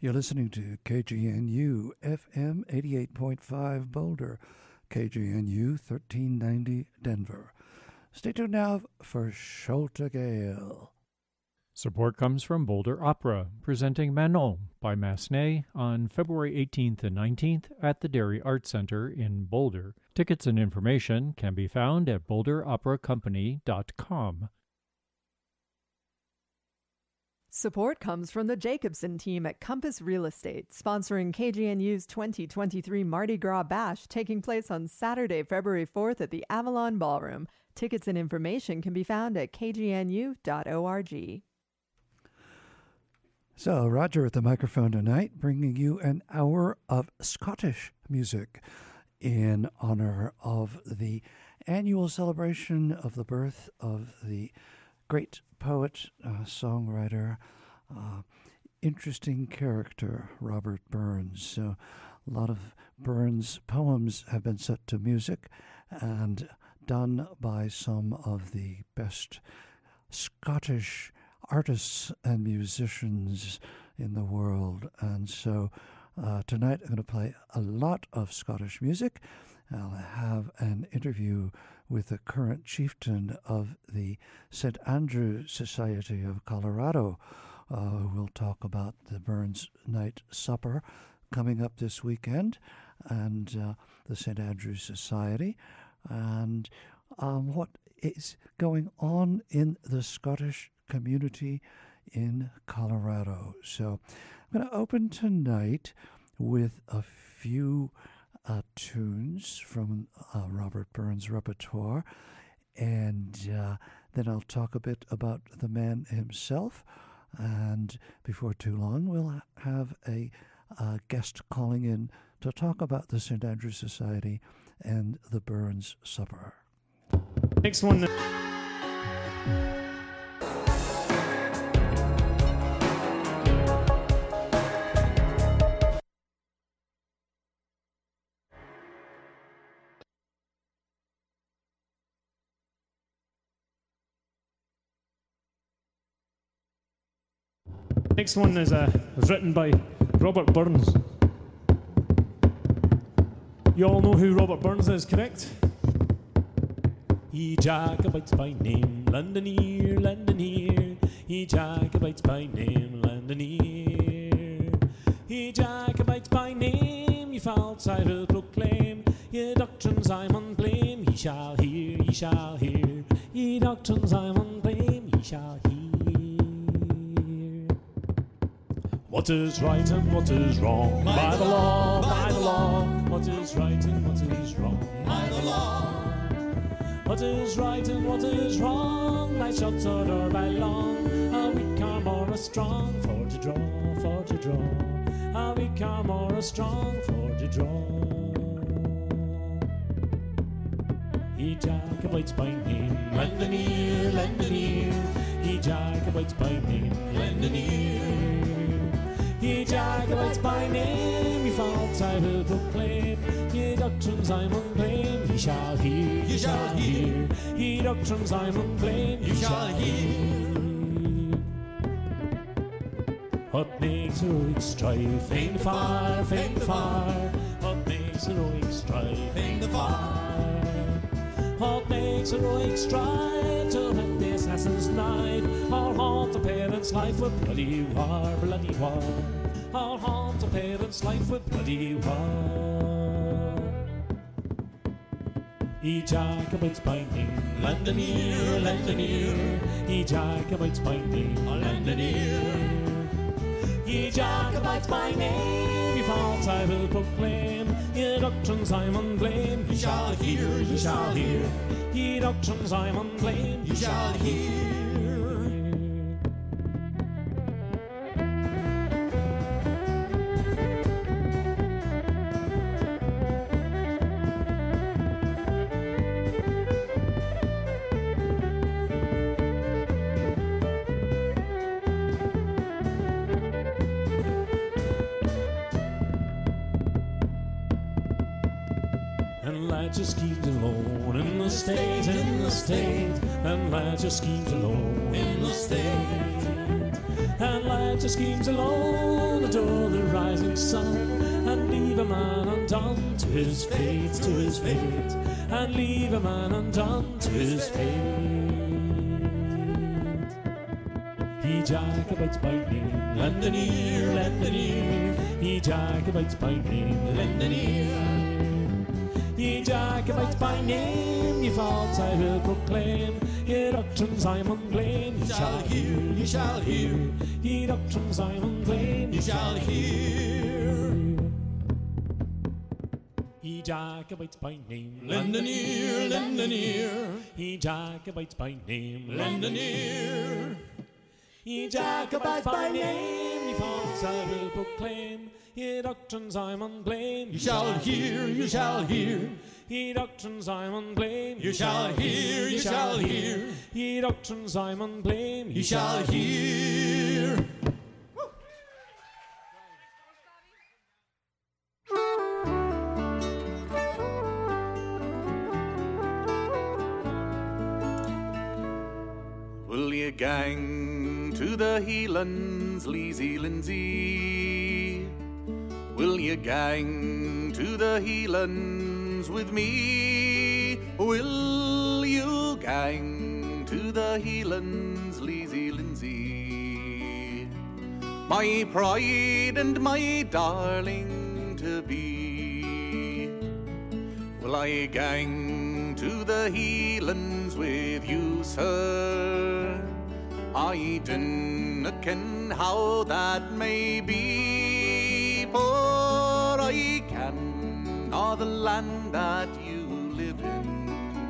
You're listening to KGNU FM 88.5 Boulder, KGNU 1390 Denver. Stay tuned now for Sholta Gale. Support comes from Boulder Opera, presenting Manon by Massenet on February 18th and 19th at the Dairy Arts Center in Boulder. Tickets and information can be found at boulderoperacompany.com. Support comes from the Jacobson team at Compass Real Estate, sponsoring KGNU's 2023 Mardi Gras Bash, taking place on Saturday, February 4th at the Avalon Ballroom. Tickets and information can be found at kgnu.org. So, Roger at the microphone tonight, bringing you an hour of Scottish music in honor of the annual celebration of the birth of the great poet, songwriter, interesting character, Robert Burns. So, a lot of Burns' poems have been set to music and done by some of the best Scottish artists and musicians in the world. And so tonight I'm going to play a lot of Scottish music. I'll have an interview with the current chieftain of the St. Andrew Society of Colorado. We'll talk about the Burns Night Supper coming up this weekend and the St. Andrew Society and what is going on in the Scottish community in Colorado. So I'm going to open tonight with a few tunes from Robert Burns' repertoire, and then I'll talk a bit about the man himself, and before too long we'll have a guest calling in to talk about the St. Andrew Society and the Burns Supper. Next one. Next one is was written by Robert Burns. You all know who Robert Burns is, correct? He Jacobites by name, Londoner, Londoner. He Jacobites by name, Londoner. He Jacobites by name, ye faults I will proclaim. Ye doctrines I mun blame, ye shall hear, ye shall hear. Ye doctrines I mun blame, ye shall hear. What is right and what is wrong? By the law, by the law. What is right and what is wrong? By the law. What is right and what is wrong? By short sword or by long? A weak arm or a strong? For to draw, for to draw. A weak arm or a strong? For to draw. He Jacobites by name, lend an ear, lend an ear. He Jacobites by name, lend an ear. Ye Jacobites by name, ye faults I will proclaim. Ye doctrines I mun blame, ye shall hear, ye shall hear. Ye doctrines I mun blame, ye shall hear. What makes heroic strife? Fang the fire, fang the fire. What makes heroic strife? Fang the fire. What makes heroic strife? To rend the assassin's knife, or haunt a parent's life with bloody war, bloody war. Or haunt a parent's life with bloody war. Ye Jacobites by name, lend an ear, lend an ear. Ye Jacobites by name, lend an ear. Ye Jacobites by name, ye faults I will proclaim. Ye doctrines I mun blame, ye shall hear, ye shall hear. Ye doctrines I mun blame, ye shall hear. Elijah schemes alone in the state, in the state. And Elijah schemes alone in the state. And Elijah your schemes alone, adore the rising sun, and leave a man undone to his fate, to his fate, and leave a man undone to his fate. He Jacobites by name, lend an ear, lend an ear. He Jacobites by name, lend an ear. Ye Jacobites by name, ye faults I will proclaim. Ye doctrines I mun blame, ye shall hear, ye shall hear. Ye doctrines I mun blame, ye shall hear. Ye Jacobites by name, lend an ear, lend an ear. Ye Jacobites by name, lend an ear. Ye Jacobites by name, ye faults I will proclaim. Ye doctrines I mun blame, you shall hear, you shall hear. Ye doctrines I mun blame, you shall hear, you shall hear. Ye doctrines I mun blame, you shall hear. Will ye gang to the Heelands, Leesy Lindsay? Will ye gang to the Heelands with me? Will you gang to the Heelands, Leesy Lindsay? My pride and my darling to be. Will I gang to the Heelands with you, sir? I dinna ken how that may be, for I ken not the land that you live in,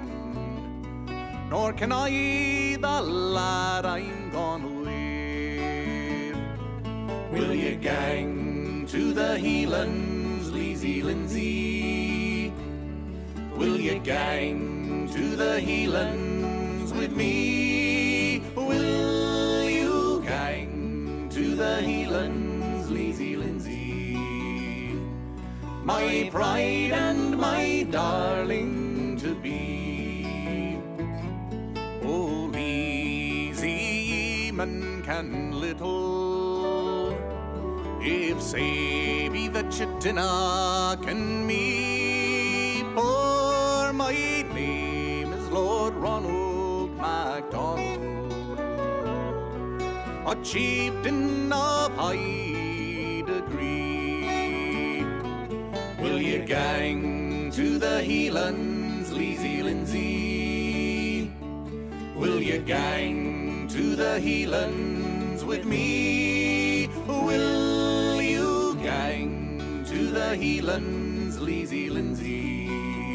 nor can I the lad I'm gone with. Will ye gang to the Heelands, Leesy Lindsay? Will ye gang to the Heelands with me? Will you gang to the Heelands, Leesy Lindsay? My pride and my darling to be. Oh, Leesy, man can little, if say be that you dinna ken me, for my name is Lord Ronald MacDonald, a chieftain of high degree. Will ye gang to the Heelands, Leesy Lindsay? Will ye gang to the Heelands with me? Will you gang to the Heelands, Leesy Lindsay?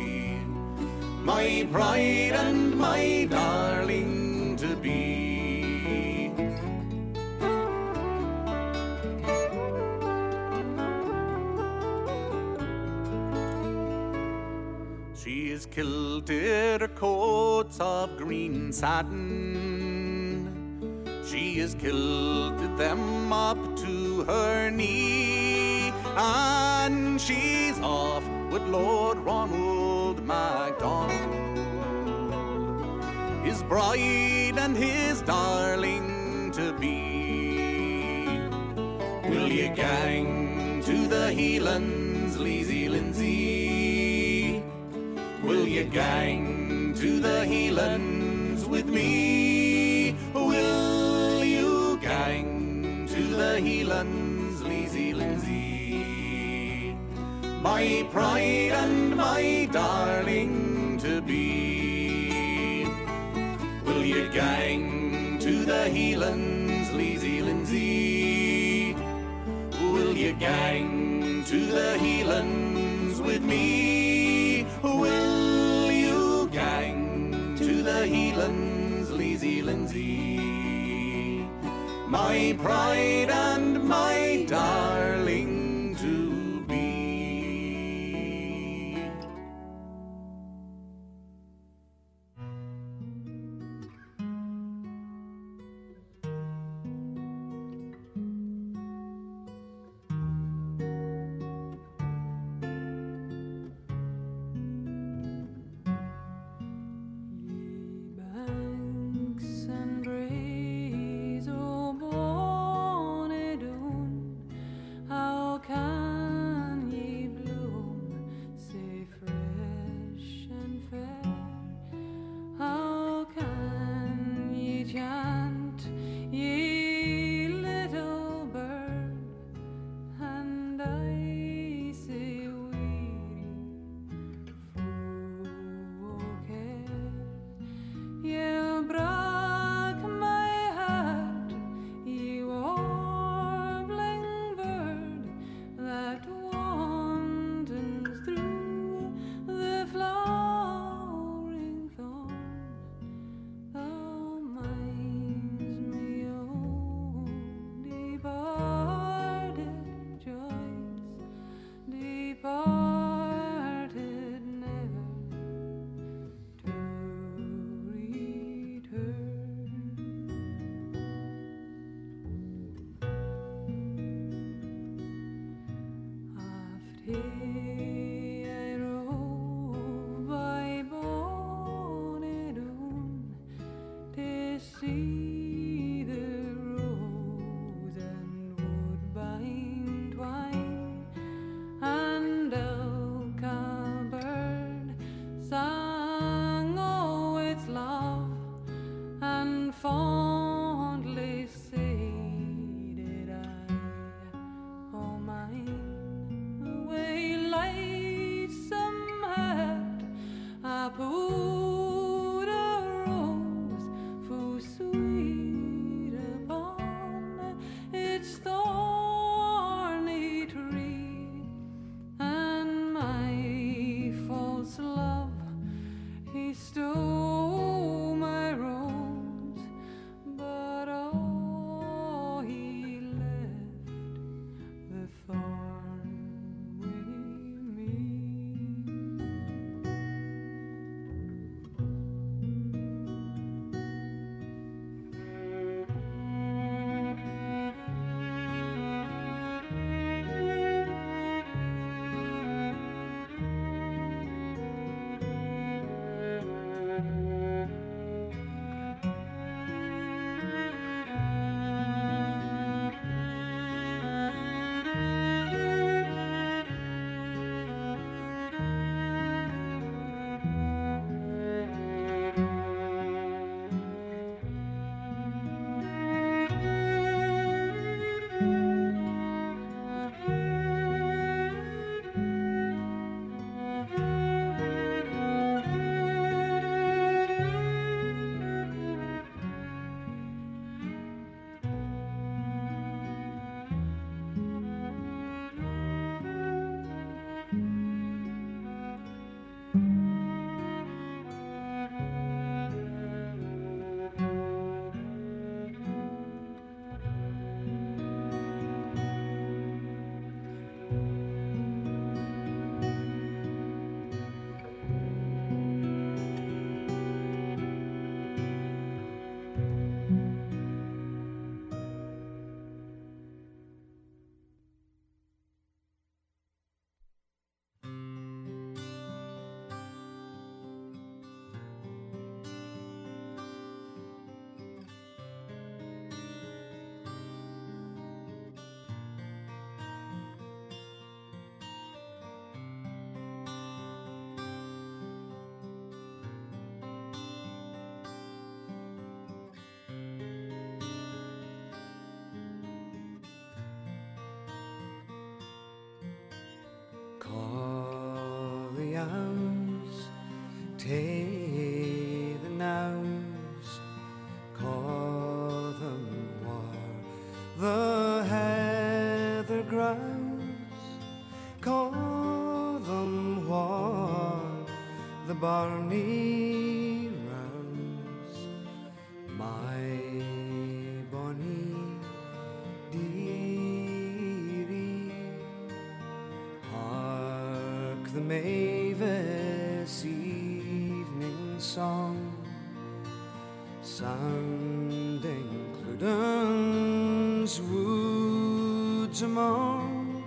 My pride and my darling to be. She is kilted her coats of green satin, she is kilted them up to her knee, and she's off with Lord Ronald MacDonald, his bride and his darling to be. Will ye gang to the Heelands, Leesy Lindsay? Will ye gang to the Heelands with me? Will you gang to the Heelands, Leesy Lindsay? My pride and my darling to be. Will ye gang to the Heelands, Leesy Lindsay? Will ye gang to the Heelands with me? Will you gang to the Heelands, Leesy Lindsay? My pride and my darling to be. Banks and braes, oh bonny I rove by Bonnedoon to see the rose and woodbine twine, and Ilka bird sang o' its love, and fondly said I, "O mine, way lightsome heart, I put a rose full sweet upon its thorny tree, and my false love, he stole my rose, but oh, he left the thorn with me." Call the owls, tay the nows, call them war the heather grouse, call them war the barney rouse, my bonny dearie. Hark the mavis evening song, sounding Cluden's woods among,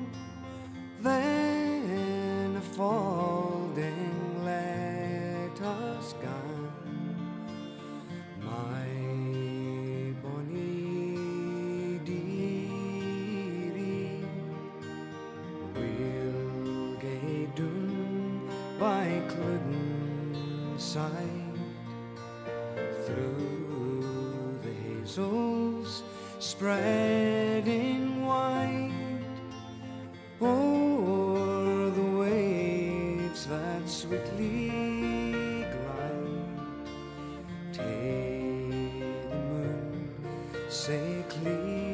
then a falding let us gone, my bonny dearie. We'll gae doon by Cluden side, through the hazels spreading wide, o'er the waves that sweetly glide, take the moon say clearly.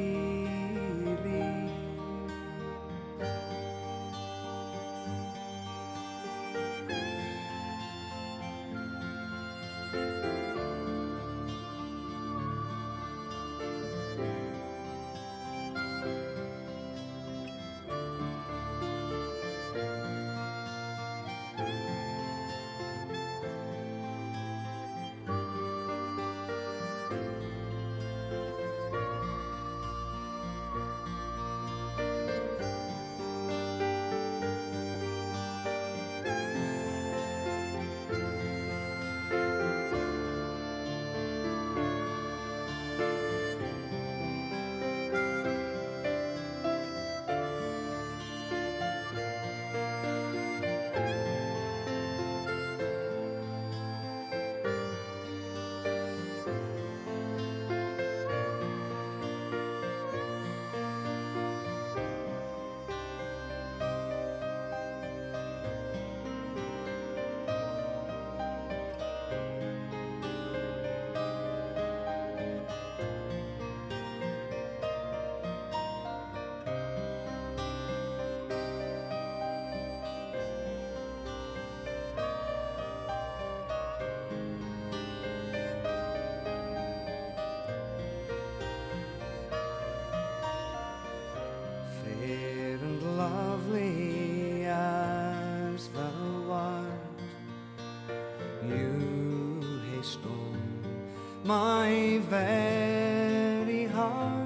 my very heart.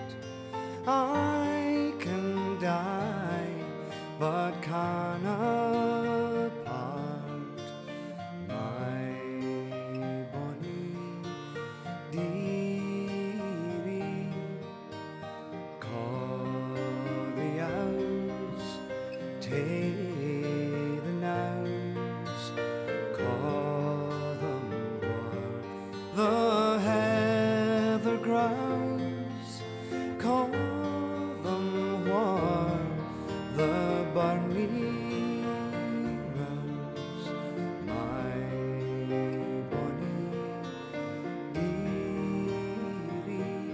I can die, but cannot part my bonny dearie. Call the owls, take the nows, call them war, the heather grouse, call them war, the barley rose, my bonny dearie.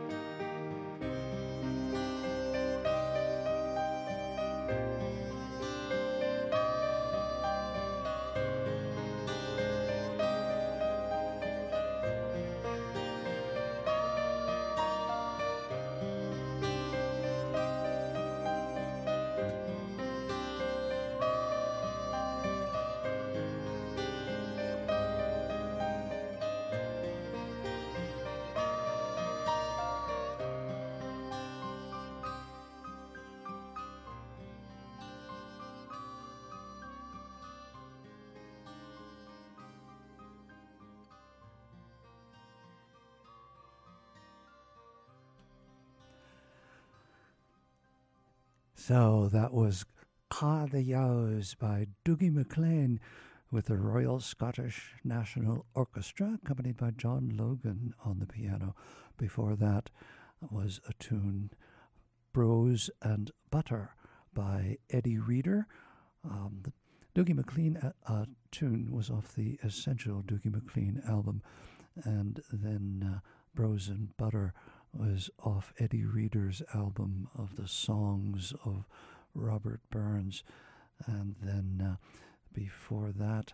So that was Ca the Yowes by Dougie MacLean with the Royal Scottish National Orchestra, accompanied by John Logan on the piano. Before that was a tune, Brose and Butter by Eddie Reader. The Dougie MacLean tune was off the Essential Dougie MacLean album, and then Brose and Butter was off Eddie Reader's album of the songs of Robert Burns. And then before that,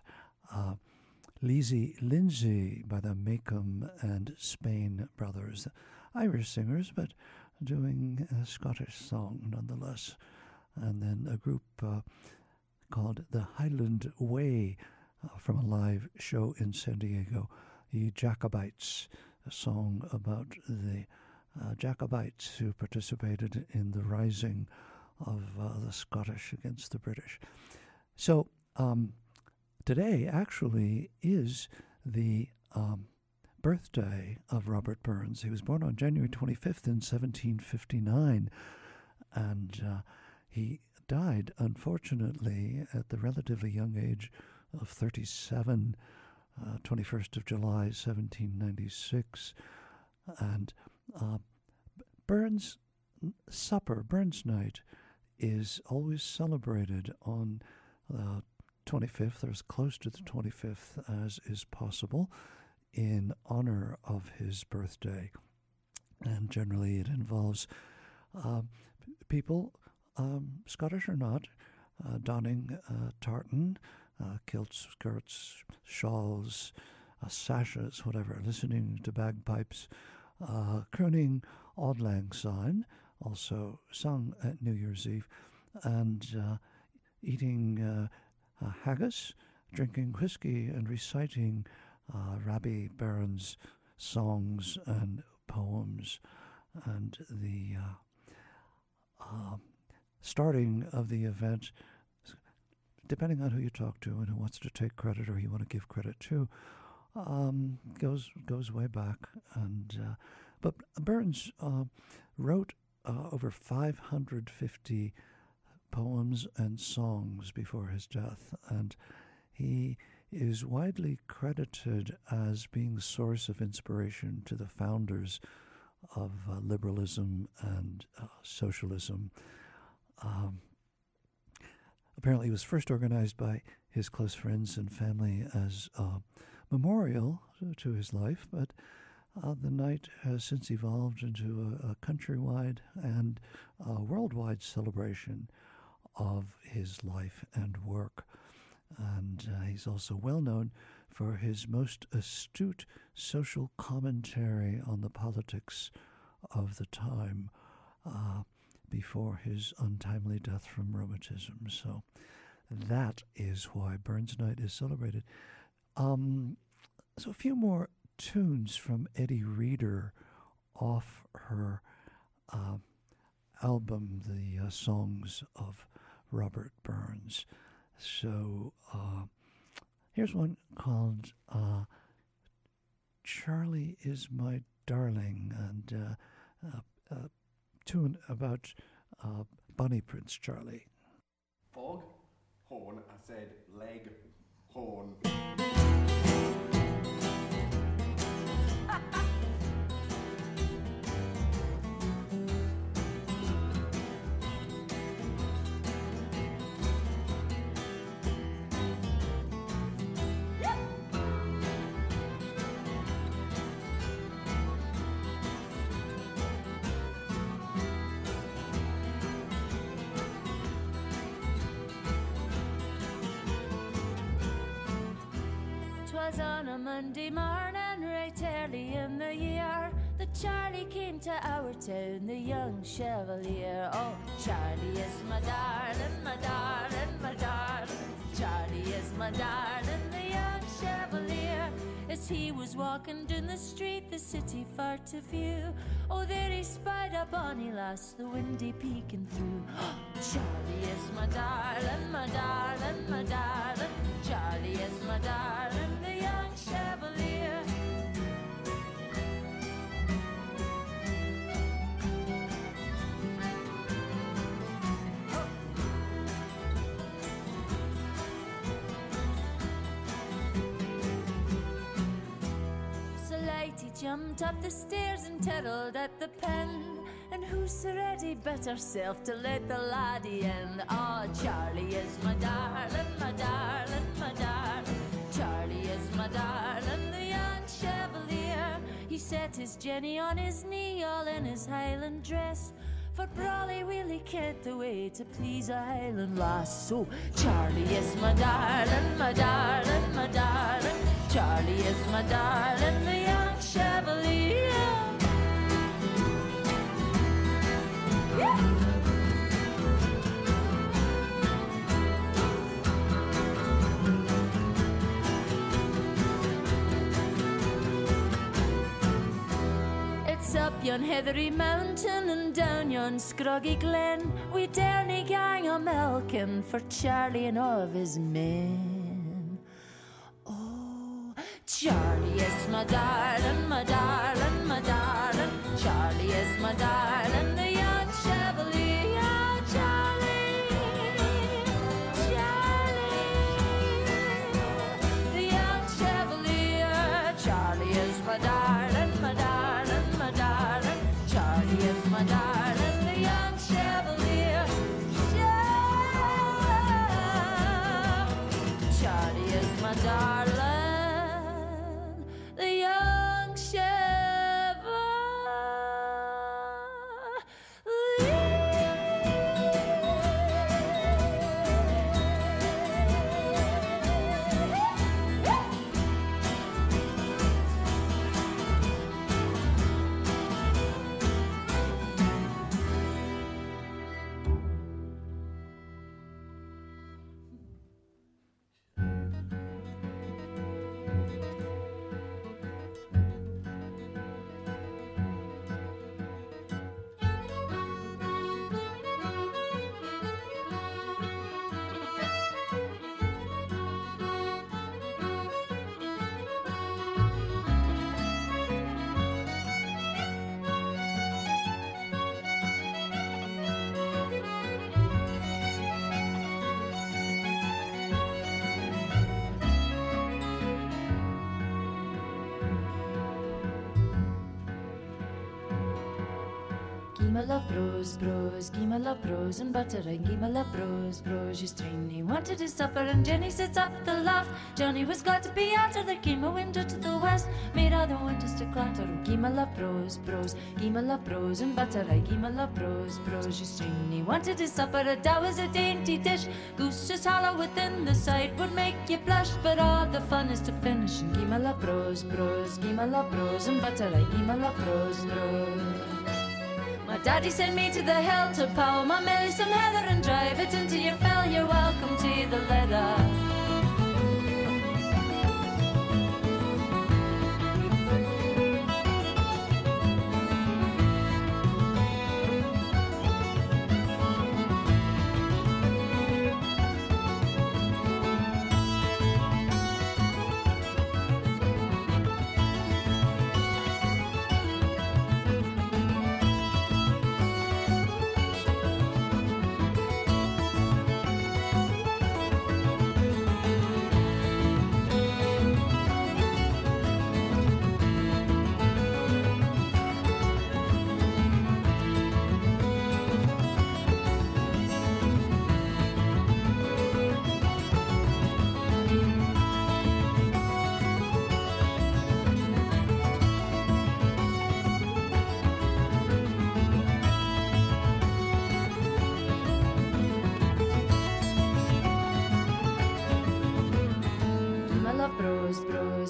Leezy Lindsay by the Macomb and Spain Brothers. Irish singers, but doing a Scottish song nonetheless. And then a group called the Highland Way from a live show in San Diego, the Jacobites, a song about the Jacobites who participated in the rising of the Scottish against the British. So today actually is the birthday of Robert Burns. He was born on January 25th in 1759, and he died, unfortunately, at the relatively young age of 37, 21st of July, 1796. And Burns Supper, Burns Night, is always celebrated on the 25th, or as close to the 25th as is possible, in honor of his birthday. And generally it involves people, Scottish or not, donning tartan, kilts, skirts, shawls, sashes, whatever, listening to bagpipes, crooning Auld Lang Syne, also sung at New Year's Eve, and eating haggis, drinking whiskey, and reciting Rabbie Burns songs and poems. And the starting of the event, depending on who you talk to and who wants to take credit or you want to give credit to, goes way back. And but Burns wrote over 550 poems and songs before his death, and he is widely credited as being the source of inspiration to the founders of liberalism and socialism. Apparently, it was first organized by his close friends and family as a memorial to his life, but the night has since evolved into a countrywide and worldwide celebration of his life and work. And he's also well known for his most astute social commentary on the politics of the time before his untimely death from rheumatism. So that is why Burns Night is celebrated. So a few more tunes from Eddie Reader off her album, The Songs of Robert Burns. So here's one called Charlie is My Darling, and a tune about Bonnie Prince Charlie. Fog, horn, I said leg, horn. Was on a Monday morning, right early in the year, that Charlie came to our town, the young Chevalier. Oh, Charlie is my darling, my darling, my darling. Charlie is my darling, the young Chevalier. As he was walking down the street, the city far to view, oh, there he spied a bonny lass, the windy peeking through. Oh, Charlie is my darling, my darling, my darling. Charlie is my darling, the young Chevalier. So light he jumped up the stairs and tiddled at the pen. And who's ready but herself to let the laddie in? Oh, Charlie is my darling, my darling, my darling. Charlie is my darling, the young Chevalier. He set his Jenny on his knee, all in his Highland dress, for brawly really cared the way to please a Highland lass. So Charlie is my darling, my darling, my darling. Charlie is my darling, the young Chevalier. It's up yon heathery mountain and down yon scroggy glen, we daren't gang a milking for Charlie and all of his men. Oh, Charlie is my darling, my darling, my darling. Charlie is my darling, the young Chevalier. Charlie, Charlie, the young Chevalier. Charlie is my darling, my darling, my darling. Charlie is my darling, the young Chevalier. Charlie is my darling, the young Chevalier. Gimme love bros, bros, gimme love bros and butter and gimme love bros, bros. You string, he wanted his supper and Jenny sits up the loft. Johnny was glad to be out of there, came a window to the west, made all the windows to clatter. Gimme love bros, bros, gimme love bros and butter and gimme love bros, bros. You string, he wanted his supper, a dough was a dainty dish. Goose just hollow within the sight would make you blush, but all the fun is to finish. And gimme love bros, bros, gimme love bros and butter and gimme love bros, bros. My daddy sent me to the hill to power my mill some heather and drive it into your fell. You're welcome to the leather.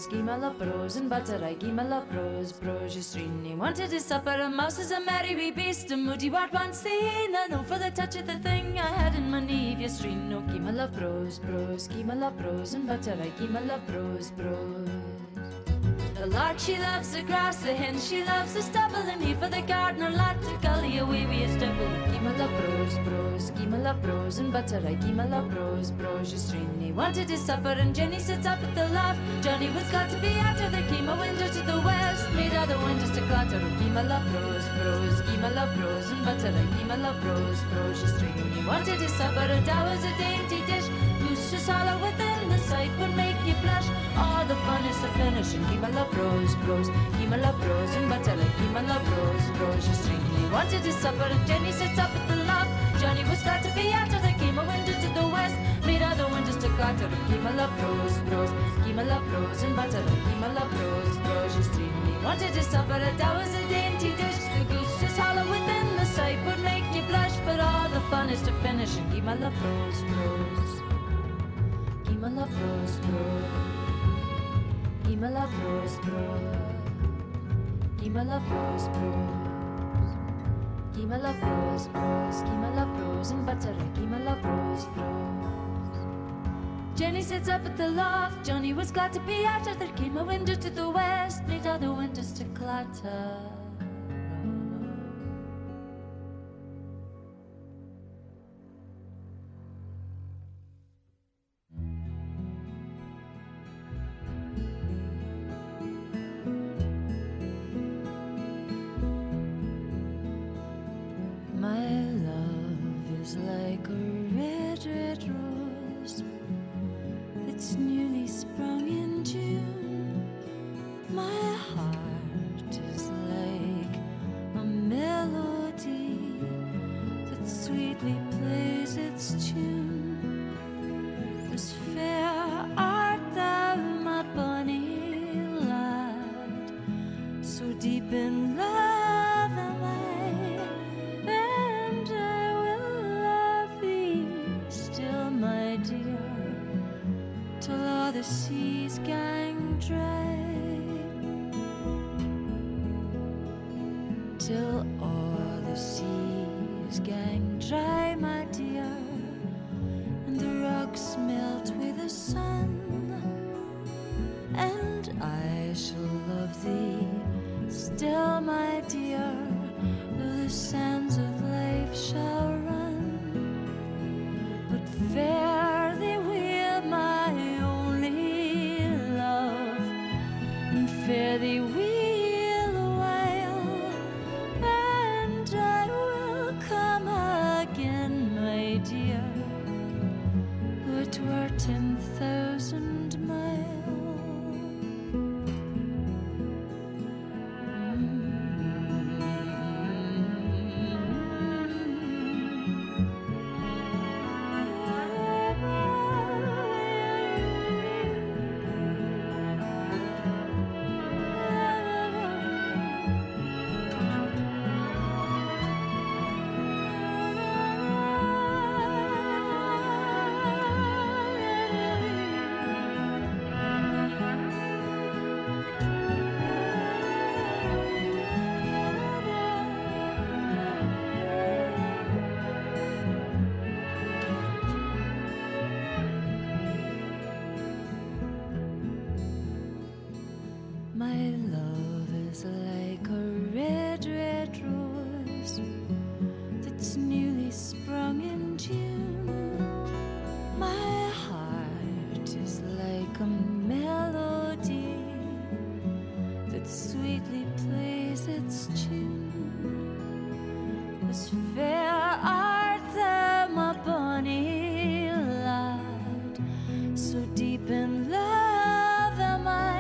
bros, give my love bros and butter. I give my love bros, bros. He wanted his supper, a mouse is a merry wee beast, a moody wart once seen. I know for the touch of the thing I had in my knee, yestreen. No, give my love bros, bros, give my love bros and butter. I give my love bros, bros. The lark she loves the grass, the hen she loves the stubble, and he for the gardener lad to gully away with his double. Give my love bros, bros, give my love bros and butter. I give my love bros, bros. He wanted his supper and Jenny sits up at the loft. Johnny was got to be after there came a window to the west, made other windows to clatter. Give my love bros, bros, give my love bros and butter. I give my love bros, bros. He wanted his supper and that was a dainty dish. Goose just hollow within the sight would make you blush. All the fun is to finish and give my love bros, bros. Give my love bros and butter. I give my love bros, bros. He wanted his supper and Jenny sits up at the loft. Johnny was glad to be after there came a window to the west, made other windows to clatter. Give my love bros, bros. Give my love bros and butter. Give my love bros, bros. He wanted his supper and that was a dainty dish. The goose is hollow within the sight would make you blush, but all the fun is to finish and give my love bros, bros. Give my love bros, bros. Give my love bros, bros. Give my love bros, bros. Give my love bros, bros. Give my love bros and butter. Give my love bros, bros. Jenny sits up at the loft. Johnny was glad to be after there came a window to the west, made other windows to clatter. Like a red, red rose that's newly sprung in June. My heart is like a melody that sweetly plays its tune. As fair art thou, my bonny lad, so deep in love am I. Till all the seas gang dry, till all the seas gang dry, my dear, and the rocks melt with the sun, and I shall love thee still, my dear, though the sands of life shall run. But fare thee well, my only love, and fare thee well a while, and I will come again, my dear, though it were 10,000 miles. My love is like a red, red rose that's newly sprung in June. My heart is like a melody that sweetly plays its tune. As fair art thou, my bonny lad, so deep in love am I.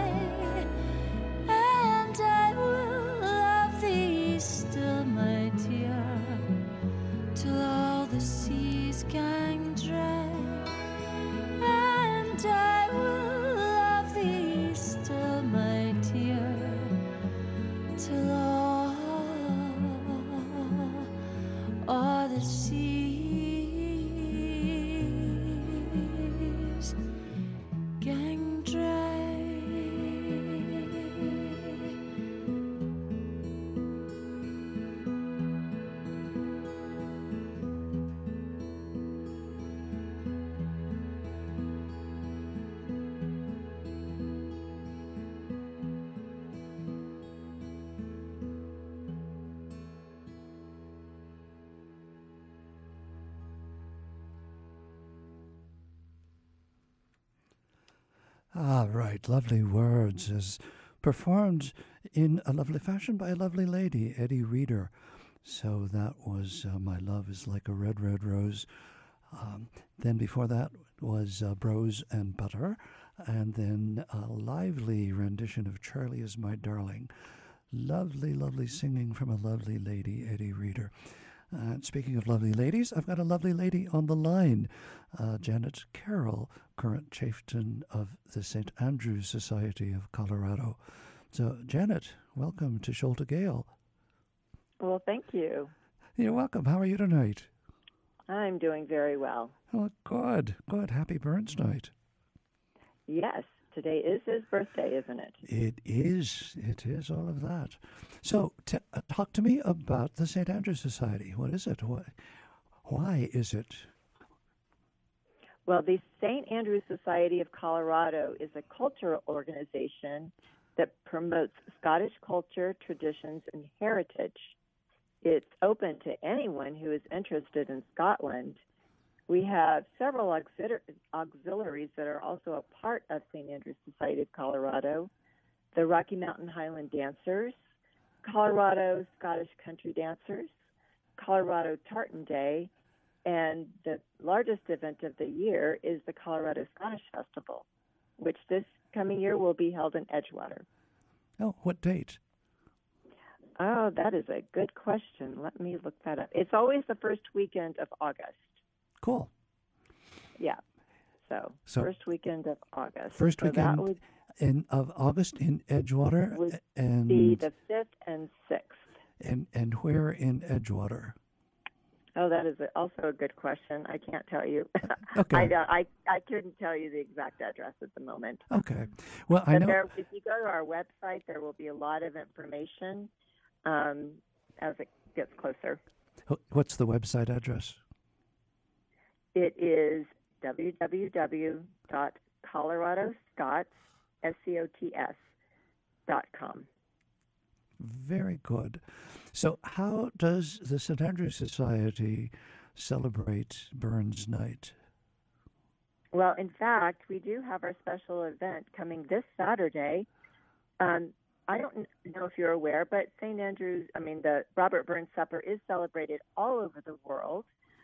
Still, my dear, till all the seas gang dry, and I will love thee still, my dear, till all the seas gang dry. Ah, right. Lovely words, as performed in a lovely fashion by a lovely lady, Eddie Reader. So that was My Love is Like a Red, Red Rose. Then before that was Bros and Butter. And then a lively rendition of Charlie is My Darling. Lovely, lovely singing from a lovely lady, Eddie Reader. Speaking of lovely ladies, I've got a lovely lady on the line, Janet Carroll, current chieftain of the St. Andrews Society of Colorado. So, Janet, welcome to Shoal to Gale. Well, thank you. You're welcome. How are you tonight? I'm doing very well. Oh, good, good. Happy Burns Night. Yes, today is his birthday, isn't it? It is all of that. So, talk to me about the St. Andrews Society. What is it? Why is it? Well, the St. Andrews Society of Colorado is a cultural organization that promotes Scottish culture, traditions, and heritage. It's open to anyone who is interested in Scotland. We have several auxiliaries that are also a part of St. Andrews Society of Colorado: the Rocky Mountain Highland Dancers, Colorado Scottish Country Dancers, Colorado Tartan Day, and the largest event of the year is the Colorado Scottish Festival, which this coming year will be held in Edgewater. Oh, what date? Oh, that is a good question. Let me look that up. It's always the first weekend of August. Cool. Yeah. So first weekend of August. First so weekend that would of August in Edgewater. Would and be the 5th and 6th. And where in Edgewater? Oh, that is also a good question. I can't tell you. Okay. I couldn't tell you the exact address at the moment. Okay. Well, I know. If you go to our website, there will be a lot of information as it gets closer. What's the website address? It is www.coloradoscots.com. Very good. So how does the St. Andrews Society celebrate Burns Night? Well, in fact, we do have our special event coming this Saturday. I don't know if you're aware, but the Robert Burns Supper is celebrated all over the world.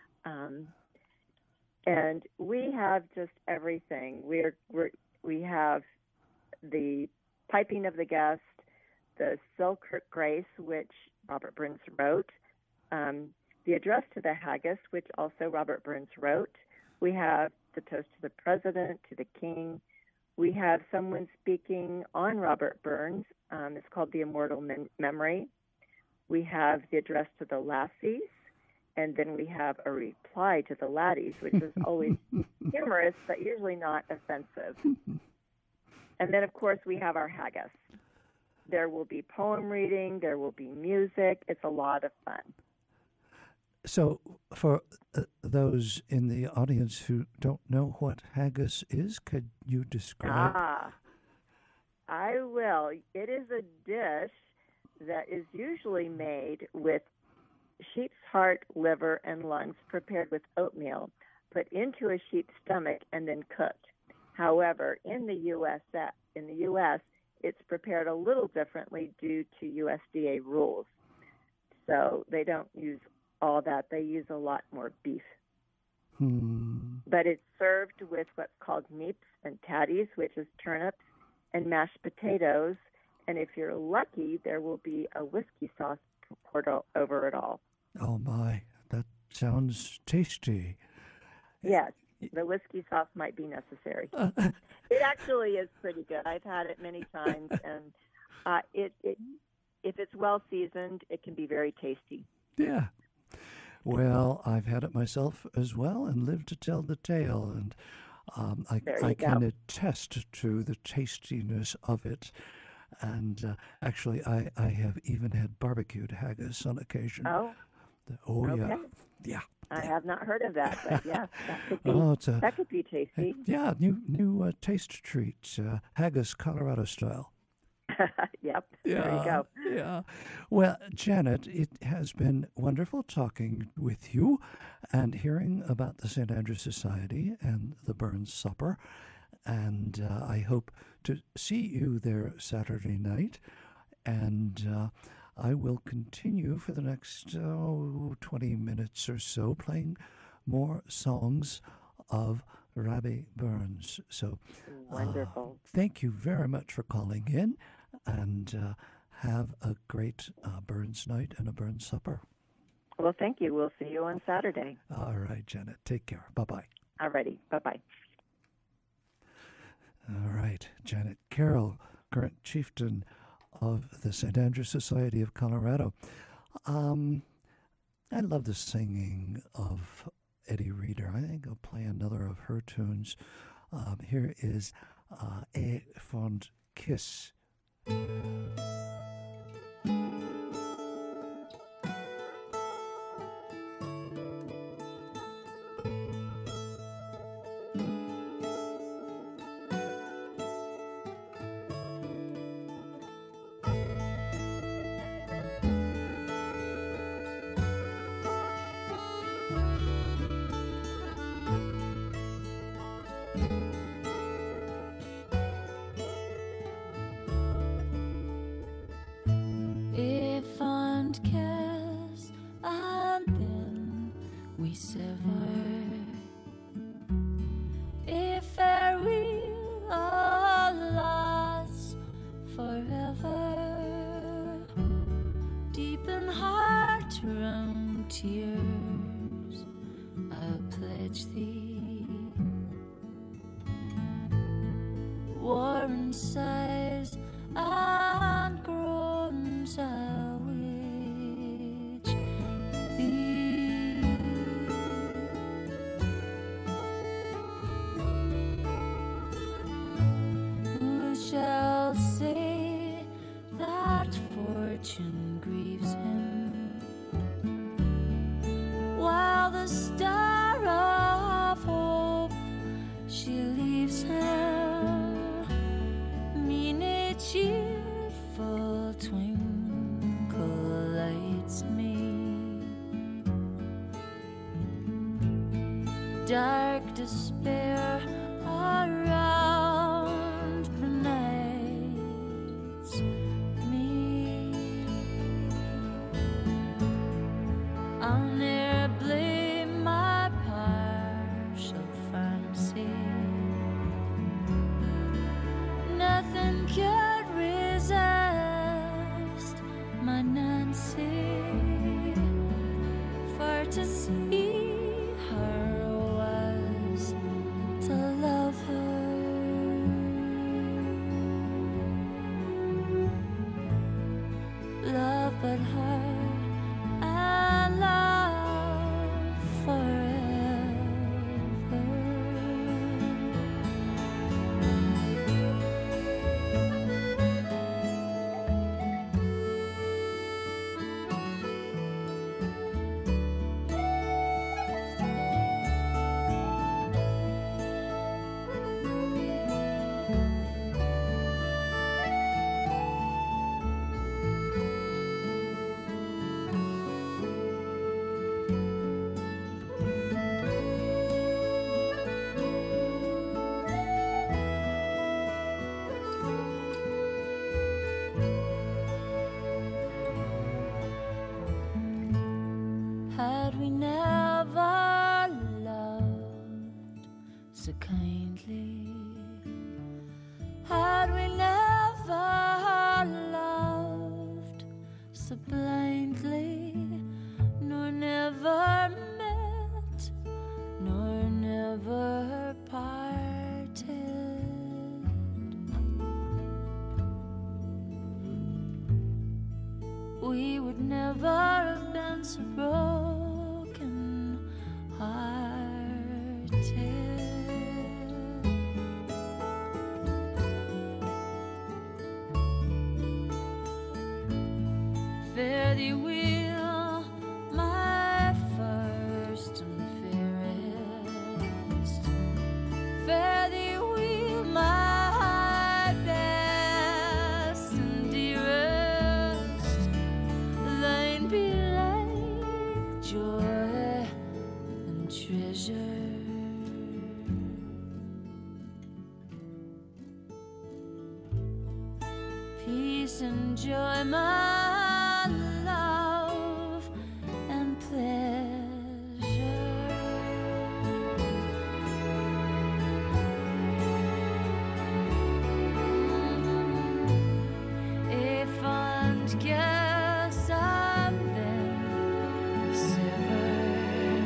And we have just everything. We have the piping of the guest, the Selkirk Grace, which Robert Burns wrote, the address to the haggis, which also Robert Burns wrote. We have the toast to the president, to the king. We have someone speaking on Robert Burns. It's called the Immortal Memory. We have the address to the lassies. And then we have a reply to the laddies, which is always humorous, but usually not offensive. And then, of course, we have our haggis. There will be poem reading. There will be music. It's a lot of fun. So for those in the audience who don't know what haggis is, could you describe? I will. It is a dish that is usually made with sheep's heart, liver, and lungs prepared with oatmeal, put into a sheep's stomach, and then cooked. However, in the U.S., it's prepared a little differently due to USDA rules. So they don't use all that. They use a lot more beef. But it's served with what's called neeps and tatties, which is turnips and mashed potatoes. And if you're lucky, there will be a whiskey sauce poured over it all. Oh, my. That sounds tasty. Yes, the whiskey sauce might be necessary. It actually is pretty good. I've had it many times, and if it's well seasoned, it can be very tasty. Yeah. Well, I've had it myself as well and lived to tell the tale, and I can attest to the tastiness of it. And actually, I have even had barbecued haggis on occasion. Oh, okay. Yeah. I have not heard of that, but yeah, that could be tasty. Yeah, new taste treat, haggis Colorado style. Yep, yeah, there you go. Yeah. Well, Janet, it has been wonderful talking with you and hearing about the St. Andrews Society and the Burns Supper. and I hope to see you there Saturday night. And I will continue for the next 20 minutes or so playing more songs of Robbie Burns. So wonderful. Thank you very much for calling in, and have a great Burns night and a Burns supper. Well, thank you. We'll see you on Saturday. All right, Janet. Take care. Bye-bye. All righty. Bye-bye. All right. Janet Carroll, current chieftain of the St. Andrew Society of Colorado. I love the singing of Eddie Reader. I think I'll play another of her tunes. Here is A Fond Kiss. Dark despair around benights me. I'll ne'er blame my partial fancy. Nothing could resist my Nancy, for to see to love her. Love but her and love forever. Had we never loved so kindly, had we never loved so blindly, nor never met, nor never parted, we would never have been so broken hearted. Fare thee well, my first and fairest. Fare thee well, my best and dearest. Thine be like joy and treasure. peace and joy, my love and pleasure. If and guess I've been severed,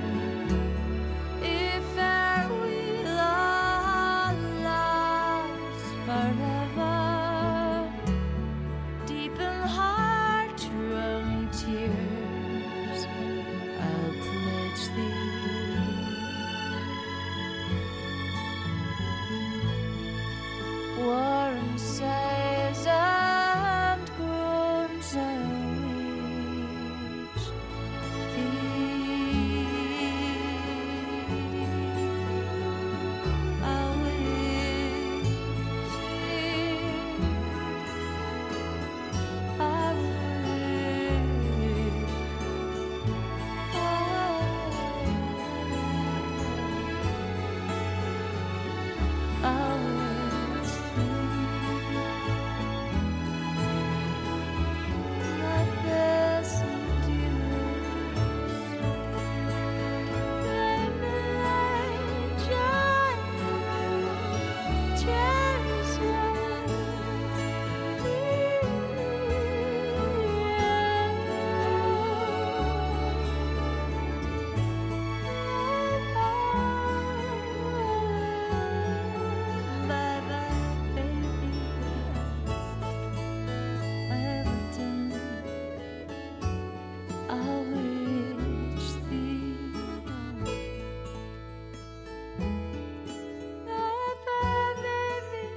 if e'er we'll all last forever, deep in heart-wrung tears I'll pledge thee. Warm sighs and groans I'll reach thee. I'll wish thee. I wish. I wish my best and dearest, let me lay cherish bye-bye, baby. Everton, I wish thee. Bye-bye, baby.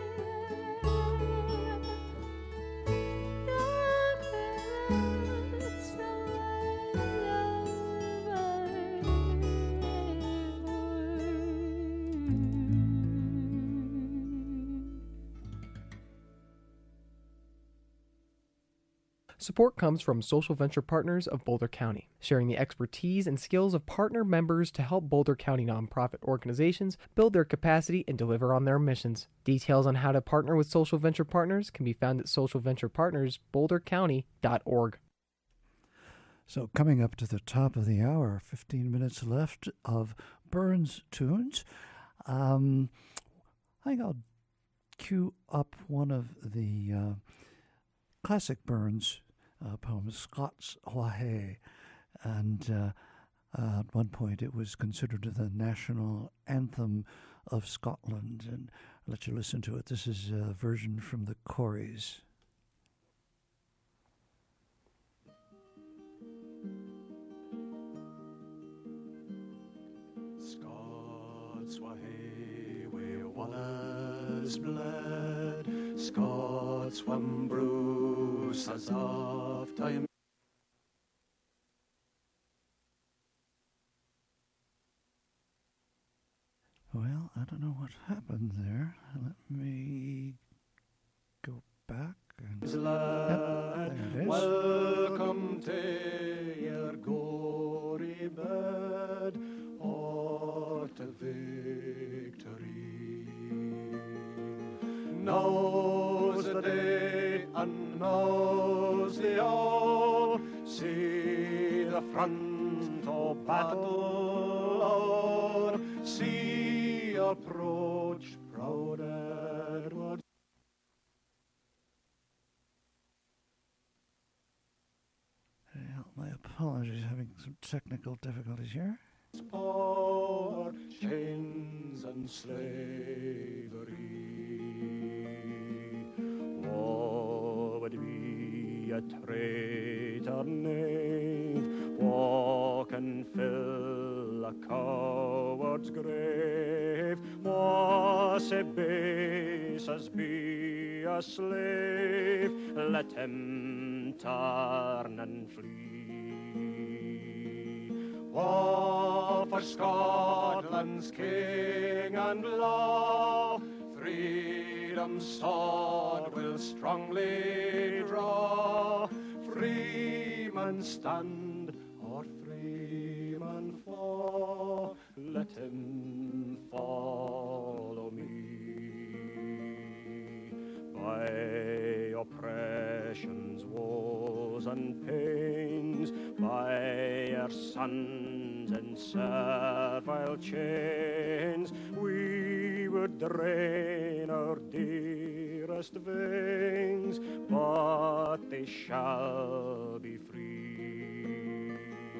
Support comes from Social Venture Partners of Boulder County, sharing the expertise and skills of partner members to help Boulder County nonprofit organizations build their capacity and deliver on their missions. Details on how to partner with Social Venture Partners can be found at socialventurepartnersbouldercounty.org. So coming up to the top of the hour, 15 minutes left of Burns Tunes. I think I'll cue up one of the classic Burns poems, Scots Wha Hae. And at one point it was considered the national anthem of Scotland. And I'll let you listen to it. This is a version from the Corries. Scots wha hae wi' Wallace bled, Scots whan Bruce has oft time. Well, I don't know what happened there. Let me go back. And Lad, there it is. welcome to your gory bed, or to victory. Now's the day and now's the hour, see the front of battle o'er, see approach proud Edward. Well, my apologies, having some technical difficulties here. Power, chains and slavery. Woe would be a traitor knave, walk and fill a coward's grave, was a base as be a slave, let him turn and flee. War for Scotland's king and law, freedom's sword will strongly draw. Freeman stand or freeman fall, let him follow me. By oppression sons in servile chains, we would drain our dearest veins, but they shall be free.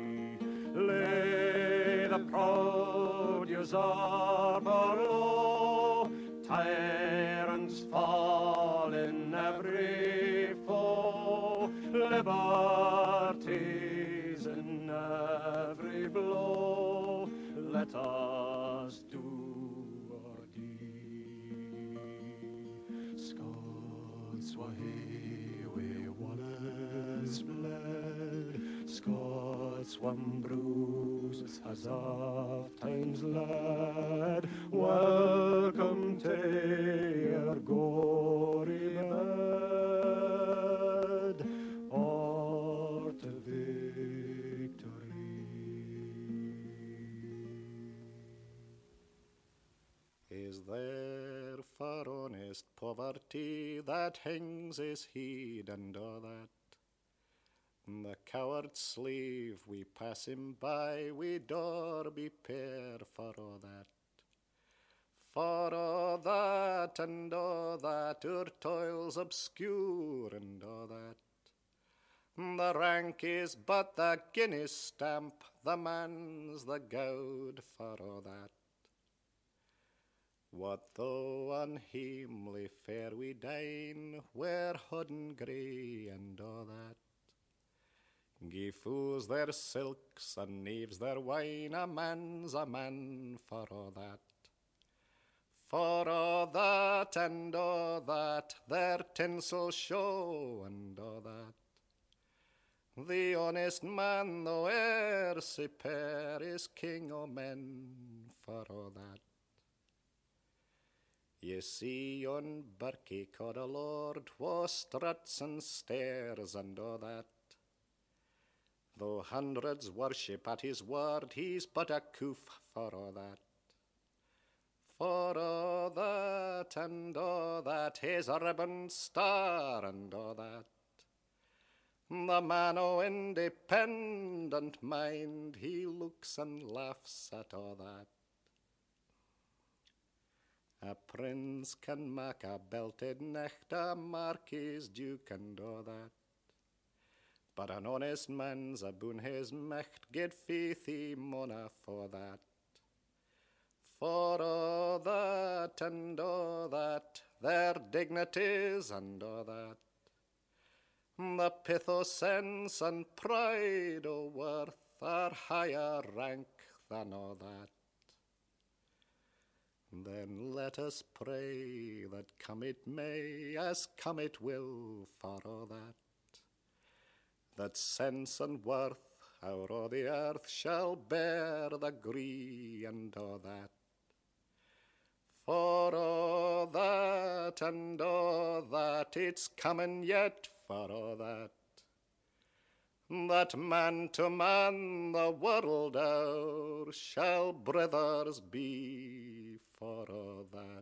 Lay the proud usurper low, tyrants fall in every foe, liberty's in every blow, let us do our deed. Scots were here where Wallace bled, Scots one bruise as of times led, welcome to your gory bed, or to victory. Is there for honest poverty that hangs his head and all that? The coward slave, we pass him by, we door be pair for all that. For all that and all that, our toils obscure and all that. The rank is but the Guinness stamp, the man's the gowd for all that. What though unheemly fare we dine, wear hodden grey and all that? Gie fools their silks and knaves their wine, a man's a man for all that. For all that and all that, their tinsel show and all that. The honest man, though e'er sae pair, is king o' men for all that. Ye see yon birkie called a lord, was struts and stairs and all that. Though hundreds worship at his word, he's but a coof for all that. For all that and all that, his ribbon star and all that. The man o' independent mind, he looks and laughs at all that. A prince can mak a belted knecht, a marquis, duke and all that. But an honest man's aboon his mecht, gid faith he mauna for that. For all that and all that, their dignities and all that. The pith o' sense and pride o' worth are higher rank than all that. Then let us pray that come it may, as come it will, for all that. That sense and worth out o' the earth shall bear the gree and all that. For all that and all that, it's coming yet for all that. That man to man the world o'er shall brothers be for all that.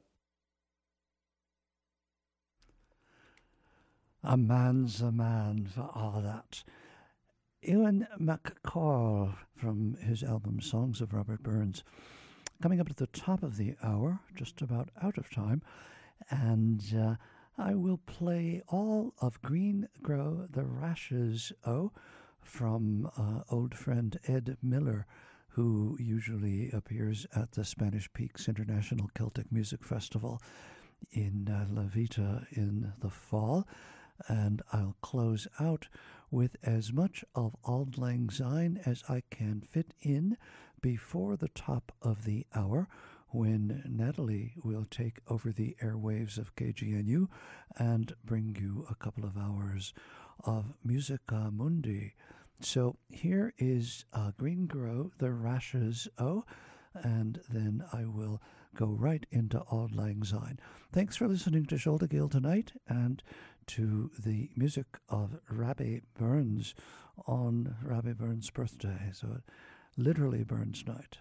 A man's a man for all that. Ewan MacColl from his album Songs of Robert Burns. Coming up at the top of the hour, just about out of time, and I will play all of Green Grow the Rashes O from old friend Ed Miller, who usually appears at the Spanish Peaks International Celtic Music Festival in La Vita in the fall. And I'll close out with as much of Auld Lang Syne as I can fit in before the top of the hour, when Natalie will take over the airwaves of KGNU and bring you a couple of hours of Musica Mundi. So here is Green Grow the Rashes O, and then I will go right into Auld Lang Syne. Thanks for listening to Shoulder Gale tonight, and to the music of Robbie Burns on Robbie Burns' birthday. So literally Burns night.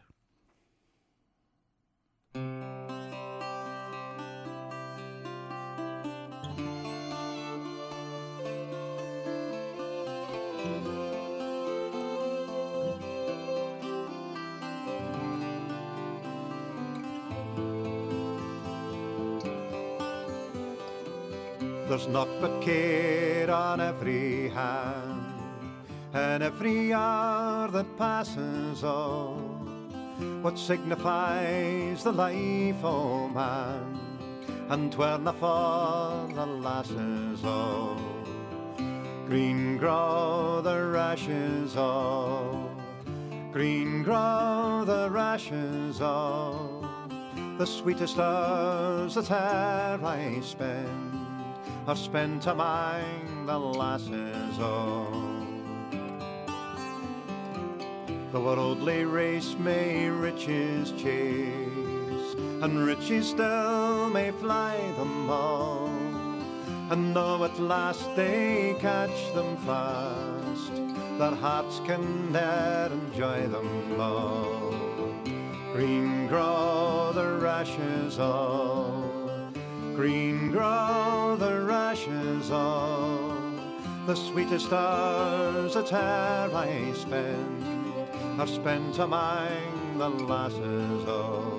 There's naught but care on every hand, and every hour that passes on. What signifies the life o' man, and 'twerena for the lasses o'. Green grow the rashes o', green grow the rashes o'. The sweetest hours that e'er I spend are spent among the lasses o'. The worldly race may riches chase, and riches still may fly them all. And though at last they catch them fast, their hearts can ne'er enjoy them all. Green grow the rashes all, green grow the rashes all. The sweetest hours that e'er I spend are spent among the lasses o'.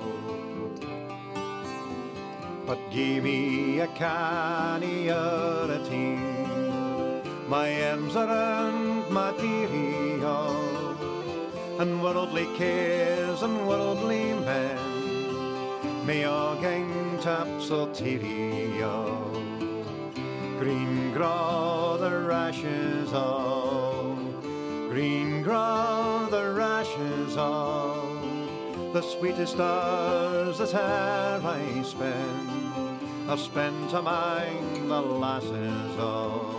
But gie me a canny or a teen, my arms around my dearie o', and worldly cares and worldly men may all gang taps o' teary o'. Green grow the rashes o', green grow the rashes all. The sweetest hours that e'er I spend are spent among the lasses o'.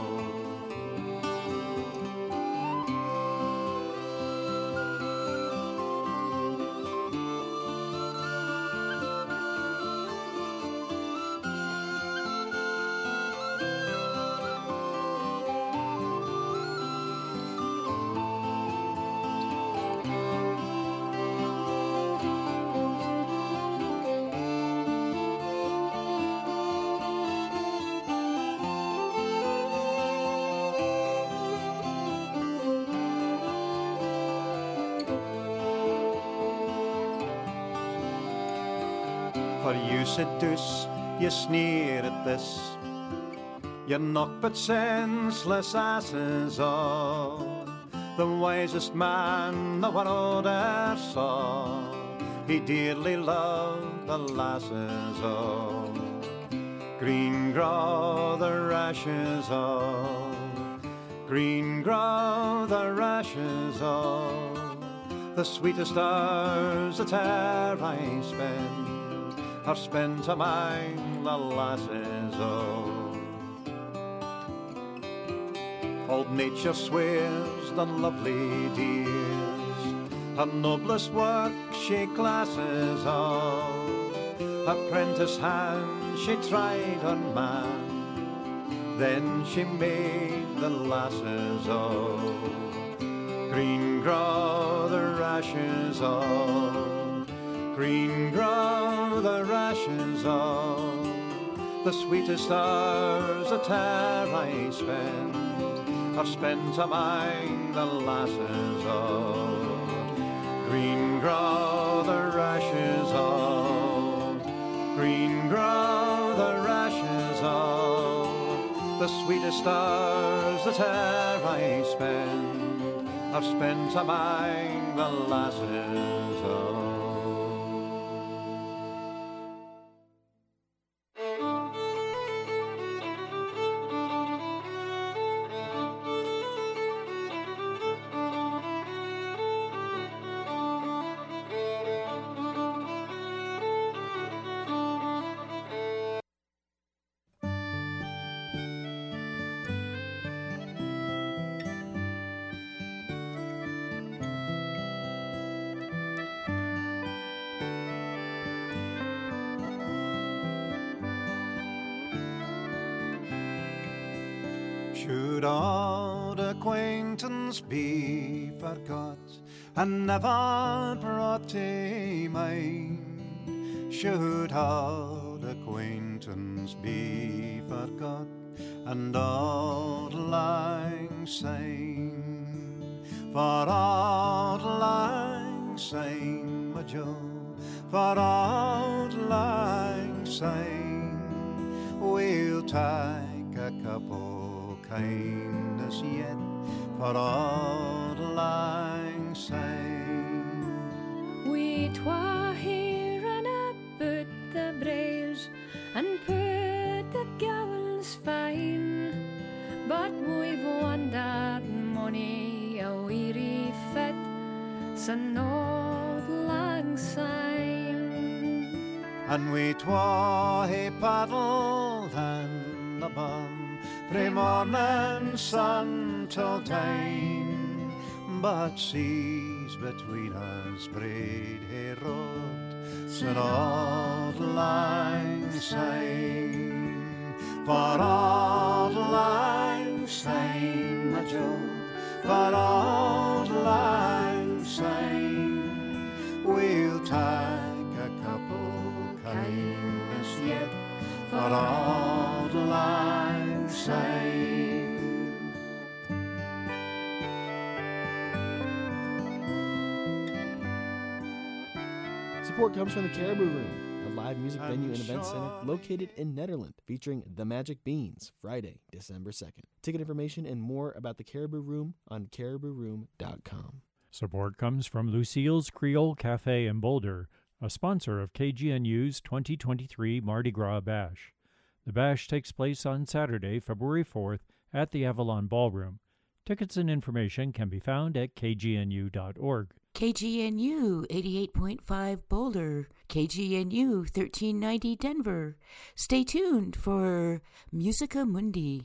For you seduce, you sneer at this, you're naught but senseless asses all. The wisest man the world e'er saw, he dearly loved the lasses all. Green grow the rashes all, green grow the rashes all. The sweetest hours that e'er I spend are spent among the lasses o'. Old nature swears the lovely dears, her noblest work she classes all. Apprentice hand she tried on man, then she made the lasses o'. Green grow the rashes all, green grow the rashes all. The sweetest hours that e'er I spend are spent among the lasses all. Green grow the rashes all, green grow the rashes all. The sweetest hours that e'er I spend are spent among the lasses all. Should old acquaintance be forgot and never brought to mind? Should old acquaintance be forgot and old lang syne? For old lang syne, my Joe, for old lang syne, we'll take a cup o' kindness yet for Auld Lang Syne. We twa here ran up at the braes and put the gowns fine, but we've wandered money a weary fit, so Auld Lang Syne. And we twa hae paddled and a bum frae morning sun till dine, but seas between us braid hae rode, so Auld Lang Syne. For Auld Lang Syne, my Joe, for Auld Lang Syne, we'll take a couple kindness yet for Auld Lang Syne. Support comes from the Caribou Room, a live music venue and event center located in Nederland, featuring The Magic Beans, Friday, December 2nd. Ticket information and more about the Caribou Room on caribouroom.com. Support comes from Lucille's Creole Cafe in Boulder, a sponsor of KGNU's 2023 Mardi Gras Bash. The bash takes place on Saturday, February 4th at the Avalon Ballroom. Tickets and information can be found at kgnu.org. KGNU 88.5 Boulder, KGNU 1390 Denver. Stay tuned for Musica Mundi.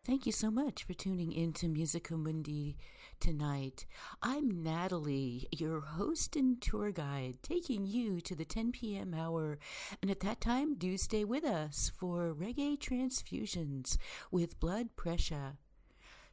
Thank you so much for tuning in to Musica Mundi tonight. I'm Natalie, your host and tour guide, taking you to the 10 p.m. hour. And at that time, do stay with us for Reggae Transfusions with Blood Pressure.